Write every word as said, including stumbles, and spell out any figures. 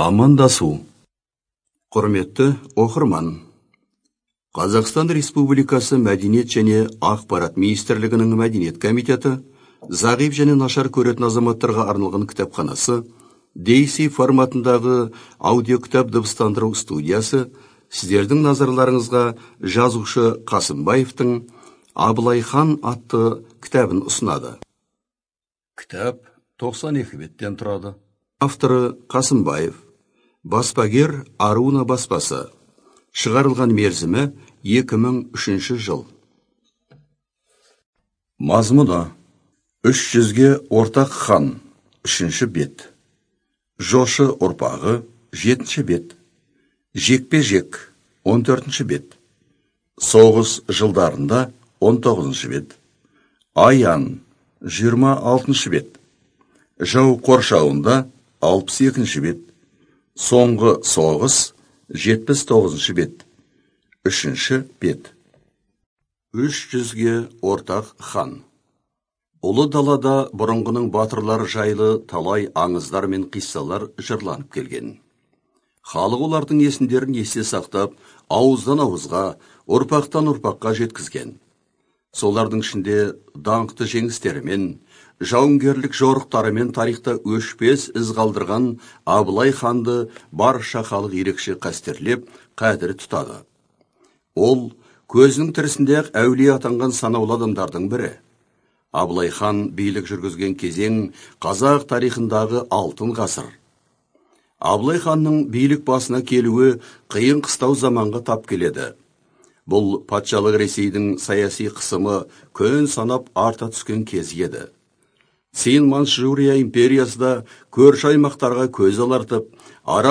Амандасу. Құрметті оқырман. Қазақстан Республикасы Мәдениет және Ақпарат Министрлігінің Мәдениет комитеті зағип және нашар көретін азаматтарға арналған кітапханасы Дейси форматындағы аудиокітап дыбыстандыру студиясы сіздердің назарларыңызға жазушы Қасымбаевтың Абылай хан атты кітабын ұсынады. Кітап тоқсан екі беттен тұрады. Авторы Қасымбаев. Баспагер Аруна баспасы. Шығарылған мерзімі екі мың үшінші жыл. Мазмұны: үш жүзге ортақ хан, үшінші бет. Жошы ұрпағы, жетінші бет. Жекпе-жек, он төртінші бет. Соғыс жылдарында, он тоғызыншы бет. Аян, жиырма алтыншы бет. Жау қоршауында, алпыс екінші бет. Соңғы соғыс, жетпіс тоғызыншы бет. Үшінші бет. Үш жүзге ортақ хан. Ұлы далада бұрынғының батырлар жайлы талай аңыздар мен қиссалар жырланып келген. Халық олардың есімдерін есте сақтап, ауыздан ауызға, ұрпақтан ұрпаққа жеткізген. Солардың ішінде даңқты жеңістерімен, жауынгерлік жорықтарымен тарихта өшпес із қалдырған Абылай ханды барша халық ерекше қастерлеп, қадір тұтады. Ол, көзінің тірісінде әулие атанған санаулы адамдардың бірі. Абылай хан билік жүргізген кезең қазақ тарихындағы алтын ғасыр. Абылай ханның билік басына келуі қиын қыстау заманға тап келеді. Бұл патшалық Ресейдің саяси қысымы көн санап арта түскен кез еді. Син Манчжурия империясында көрші аймақтарға көз алартып,